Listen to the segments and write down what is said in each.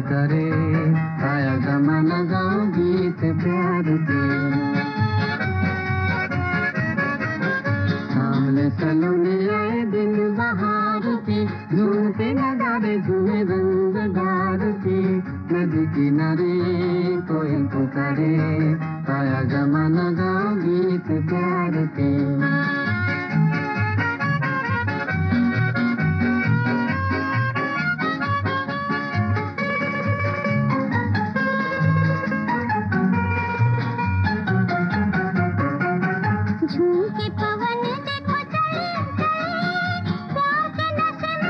पुकारे, आया जमाना गाओ गीत प्यार के। सामने सलोने आए दिन बहार के, झूमते नगाड़े झूमे रंगदार के। नदी किनारे कोई पुकारे, आया जमाना गाओ गीत प्यार के। झूमके पवन देखो चले चले,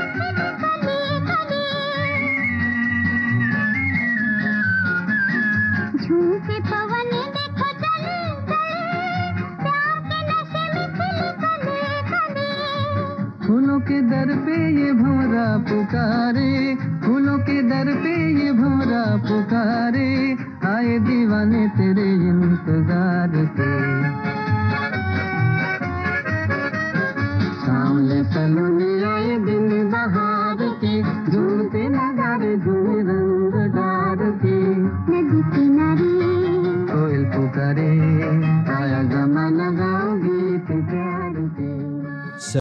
प्यार के नशे में खिली कली कली। फूलों के दर पे ये भंवरा पुकारे, फूलों के दर पे ये भंवरा पुकारे, आए दीवाने तेरे इंतजार पे। सामने सलोने आए दिन बहार के, झूमते नगाड़े झूमे रंगदार के। नदी